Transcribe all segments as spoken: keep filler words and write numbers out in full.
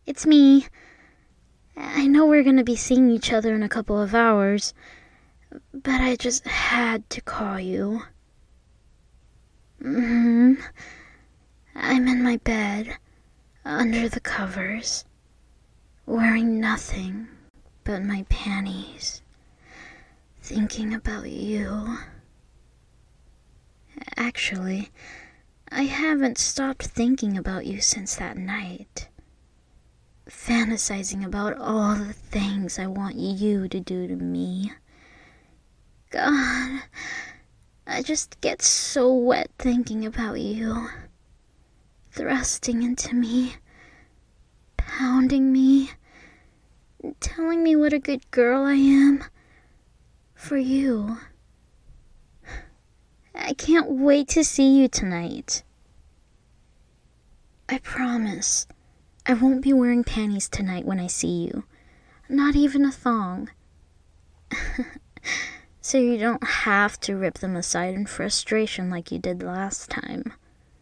it's me. I know we're gonna be seeing each other in a couple of hours, but I just had to call you. Mm-hmm. I'm in my bed, under the covers, wearing nothing but my panties, thinking about you. Actually, I haven't stopped thinking about you since that night. Fantasizing about all the things I want you to do to me. God, I just get so wet thinking about you. Thrusting into me, pounding me, telling me what a good girl I am for you. I can't wait to see you tonight. I promise, I won't be wearing panties tonight when I see you. Not even a thong. So you don't have to rip them aside in frustration like you did last time.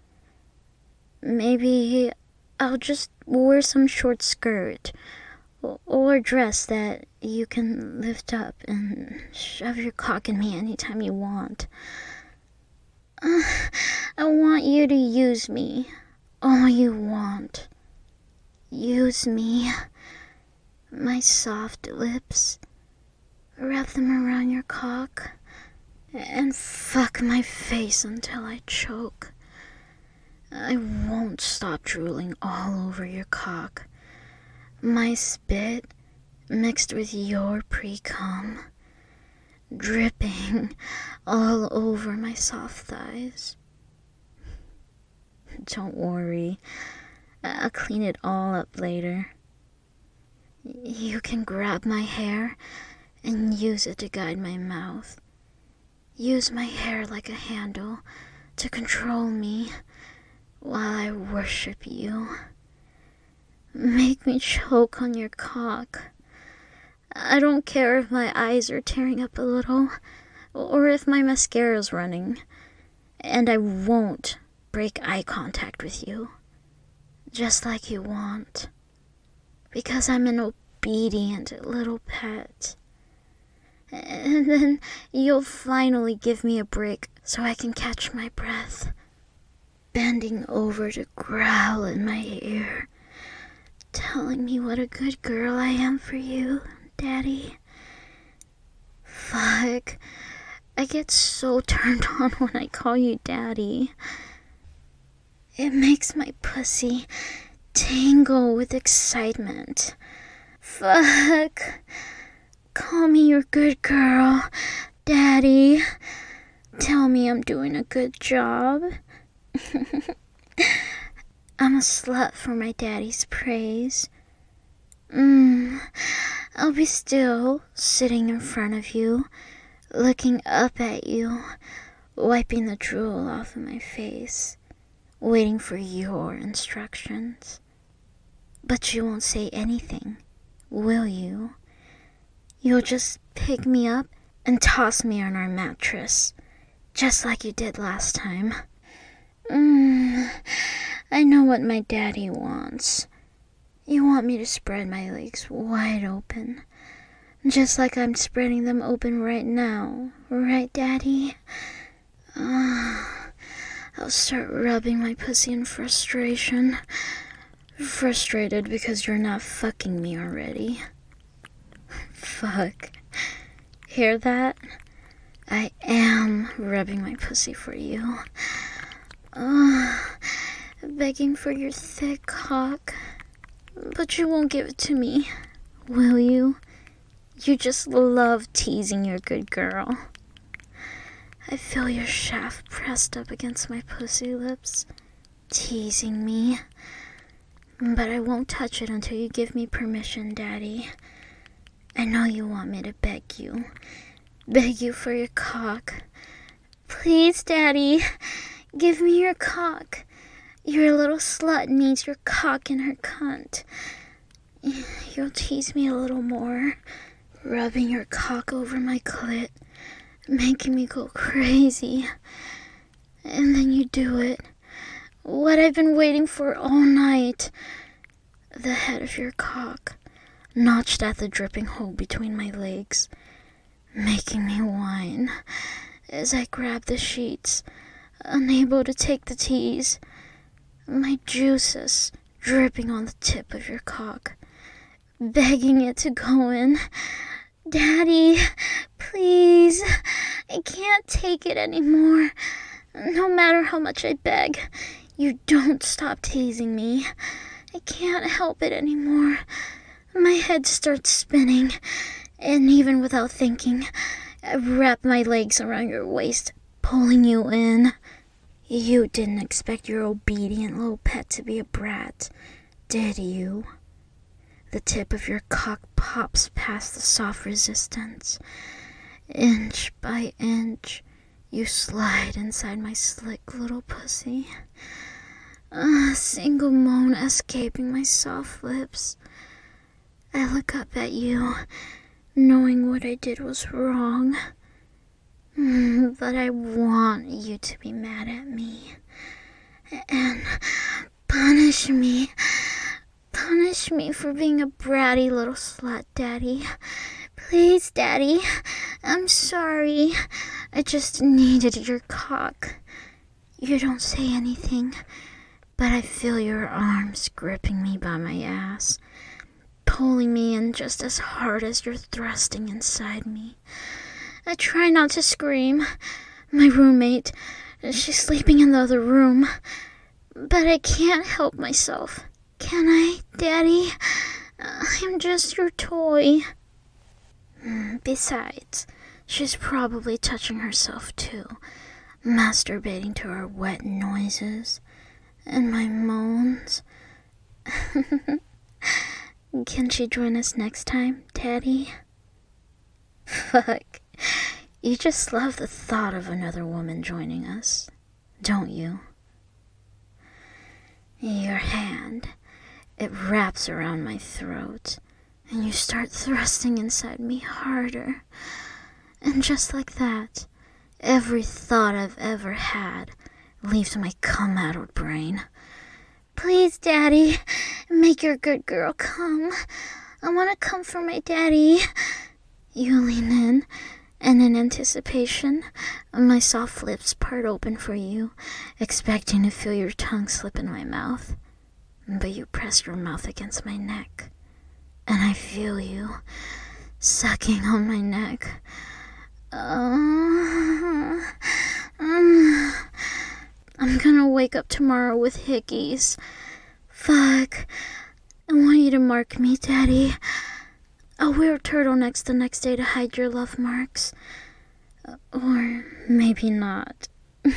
Maybe I'll just wear some short skirt or a dress that you can lift up and shove your cock in me anytime you want. Uh, I want you to use me all you want. Use me, my soft lips, wrap them around your cock, and fuck my face until I choke. I won't stop drooling all over your cock. My spit mixed with your pre-cum, dripping all over my soft thighs. Don't worry, I'll clean it all up later. You can grab my hair and use it to guide my mouth. Use my hair like a handle to control me while I worship you. Make me choke on your cock. I don't care if my eyes are tearing up a little, or if my mascara's running, and I won't break eye contact with you, just like you want, because I'm an obedient little pet. And then you'll finally give me a break so I can catch my breath, bending over to growl in my ear, telling me what a good girl I am for you, Daddy. Fuck, I get so turned on when I call you Daddy. It makes my pussy tingle with excitement. Fuck, call me your good girl, Daddy. Tell me I'm doing a good job. I'm a slut for my daddy's praise. Mmm, I'll be still, sitting in front of you, looking up at you, wiping the drool off of my face, waiting for your instructions. But you won't say anything, will you? You'll just pick me up and toss me on our mattress, just like you did last time. Mmm, I know what my daddy wants. You want me to spread my legs wide open, just like I'm spreading them open right now, right, Daddy? Uh, I'll start rubbing my pussy in frustration. Frustrated because you're not fucking me already. Fuck. Hear that? I am rubbing my pussy for you. Uh, begging for your thick cock. But you won't give it to me, will you? You just love teasing your good girl. I feel your shaft pressed up against my pussy lips, teasing me. But I won't touch it until you give me permission, Daddy. I know you want me to beg you. Beg you for your cock. Please, Daddy, give me your cock. Your little slut needs your cock in her cunt. You'll tease me a little more, rubbing your cock over my clit, making me go crazy. And then you do it. What I've been waiting for all night. the head of your cock notched at the dripping hole between my legs, making me whine as I grabbed the sheets, unable to take the tease, my juices dripping on the tip of your cock, begging it to go in. Daddy, please, I can't take it anymore. No matter how much I beg, you don't stop teasing me. I can't help it anymore. My head starts spinning, and even without thinking, I wrap my legs around your waist, pulling you in. You didn't expect your obedient little pet to be a brat, did you? The tip of your cock pops past the soft resistance. Inch by inch, you slide inside my slick little pussy. A single moan escaping my soft lips. I look up at you, knowing what I did was wrong. But I want you to be mad at me. And punish me. Punish me for being a bratty little slut, Daddy. Please, Daddy. I'm sorry. I just needed your cock. You don't say anything, but I feel your arms gripping me by my ass, pulling me in just as hard as you're thrusting inside me. I try not to scream. My roommate, she's sleeping in the other room, but I can't help myself. Can I, Daddy? I'm just your toy. Besides, she's probably touching herself too, masturbating to her wet noises and my moans. Can she join us next time, Daddy? Fuck. You just love the thought of another woman joining us, don't you? Your hand, it wraps around my throat, and you start thrusting inside me harder. And just like that, every thought I've ever had leaves my cum-addled brain. Please, Daddy, make your good girl come. I want to come for my daddy. You lean in, and in anticipation, my soft lips part open for you, expecting to feel your tongue slip in my mouth. But you press your mouth against my neck, and I feel you sucking on my neck. Uh, um, I'm gonna wake up tomorrow with hickeys. Fuck. I want you to mark me, Daddy. I'll wear turtlenecks the next day to hide your love marks. Or maybe not.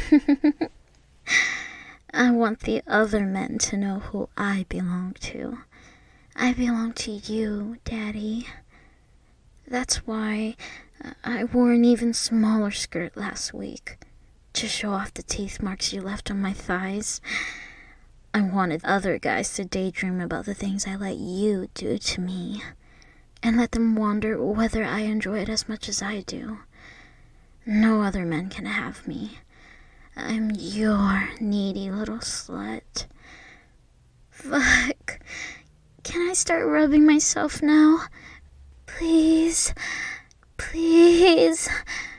I want the other men to know who I belong to. I belong to you, Daddy. That's why I wore an even smaller skirt last week, to show off the teeth marks you left on my thighs. I wanted other guys to daydream about the things I let you do to me, and let them wonder whether I enjoy it as much as I do. No other men can have me. I'm your needy little slut. Fuck. Can I start rubbing myself now? Please. Please.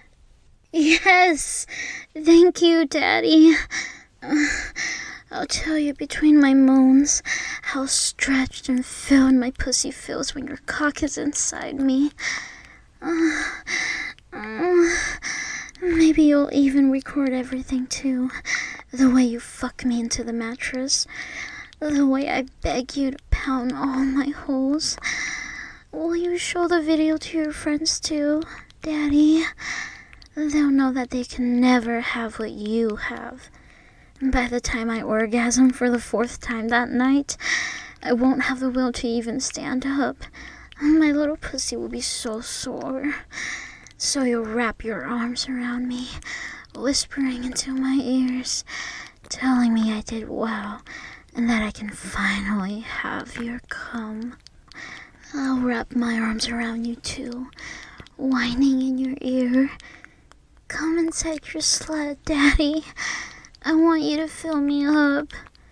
Yes. Thank you, Daddy. Uh, I'll tell you between my moans how stretched and filled my pussy feels when your cock is inside me. Uh, uh, maybe you'll even record everything too. The way you fuck me into the mattress. The way I beg you to pound all my holes. Will you show the video to your friends too, Daddy? They'll know that they can never have what you have. By the time I orgasm for the fourth time that night, I won't have the will to even stand up. My little pussy will be so sore. So you'll wrap your arms around me, whispering into my ears, telling me I did well, and that I can finally have your cum. I'll wrap my arms around you too, whining in your ear. Come inside your slut, Daddy. I want you to fill me up.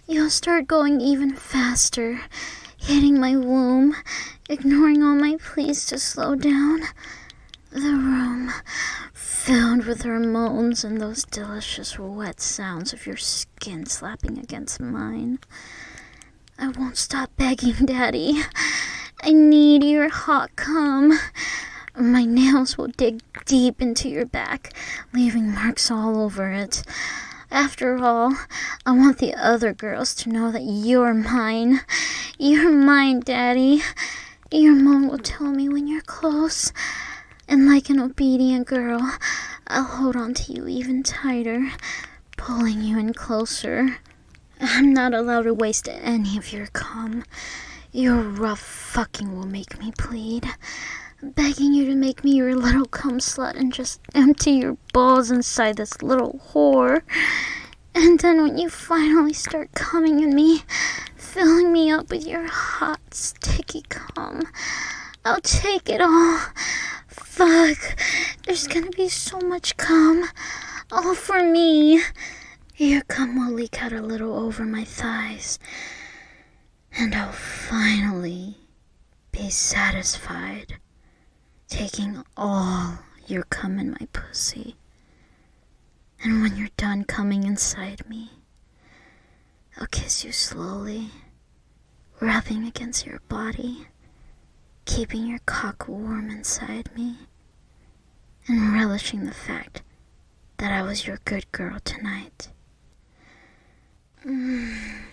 you'll start going even faster, hitting my womb, ignoring all my pleas to slow down. The room filled with hormones and those delicious wet sounds of your skin slapping against mine. I won't stop begging, Daddy. I need your hot cum. My nails will dig deep into your back, leaving marks all over it. After all, I want the other girls to know that you're mine. You're mine, Daddy. Your mom will tell me when you're close. And like an obedient girl, I'll hold on to you even tighter, pulling you in closer. I'm not allowed to waste any of your cum. Your rough fucking will make me plead, begging you to make me your little cum slut and just empty your balls inside this little whore. And then when you finally start coming in me, filling me up with your hot, sticky cum, I'll take it all. Fuck, there's gonna be so much cum, all for me. Your cum will leak out a little over my thighs, and I'll finally be satisfied, taking all your cum in my pussy. And when you're done coming inside me, I'll kiss you slowly, rubbing against your body, keeping your cock warm inside me, and relishing the fact that I was your good girl tonight. Mm.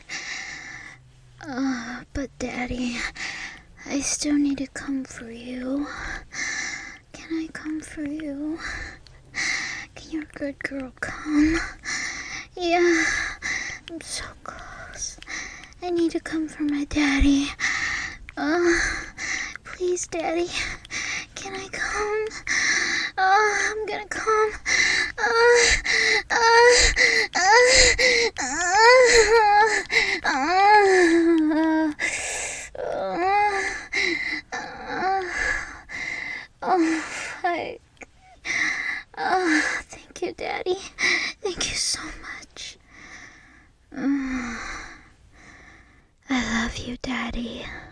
Uh, but Daddy, I still need to come for you. Can I come for you? Can your good girl come? Yeah, I'm so close. I need to come for my daddy. Uh, please, Daddy, can I come? Uh, I'm gonna come. Uh, uh, uh, uh, uh, uh, uh, oh, fuck. Oh, thank you, Daddy. Thank you so much. Uh, I love you, Daddy.